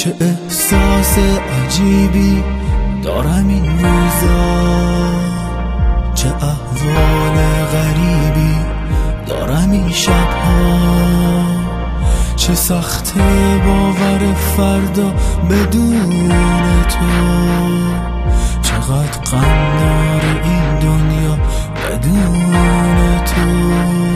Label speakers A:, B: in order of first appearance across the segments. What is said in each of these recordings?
A: چه احساس عجیبی دارم این روزا، چه احوال غریبی دارم این شبها، چه سخت باور فردا بدون تو، چقدر غم داره این دنیا بدون تو.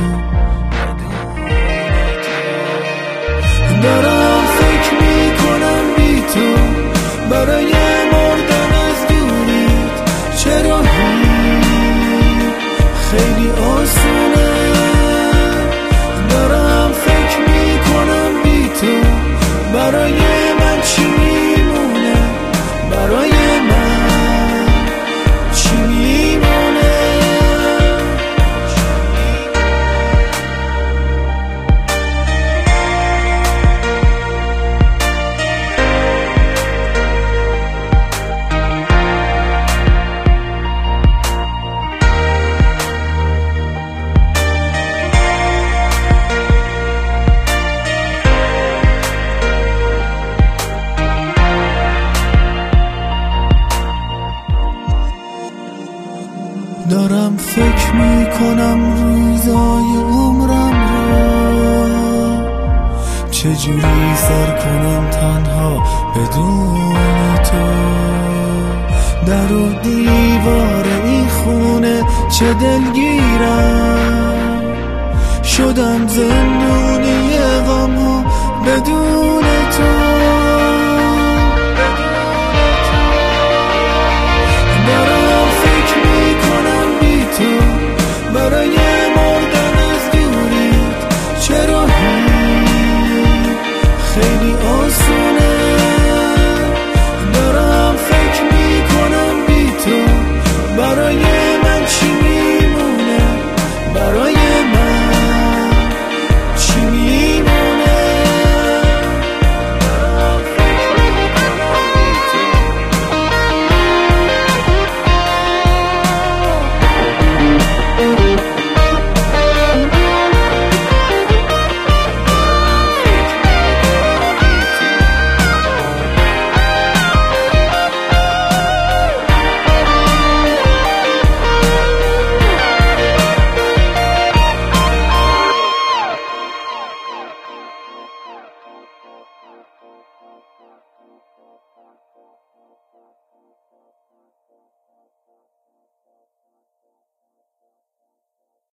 A: دارم فکر میکنم بی تو برای مردن از دوریت، چرا خیلی آسونه. دارم فکر میکنم بی تو برای من چی میمونه، برای من چی میمونه. دارم فکر میکنم روزای عمرم رو، چجوری سر کنم تنها بدون تو. در و دیوار این خونه چه دلگیرم، شدم زندونی غم ها بدون تو. برای مردن از دوریت، چرا خیلی آسونه. دارم فکر میکنم بی تو برای من چی میمونه، برای من چی میمونه. دارم فکر میکنم بی تو.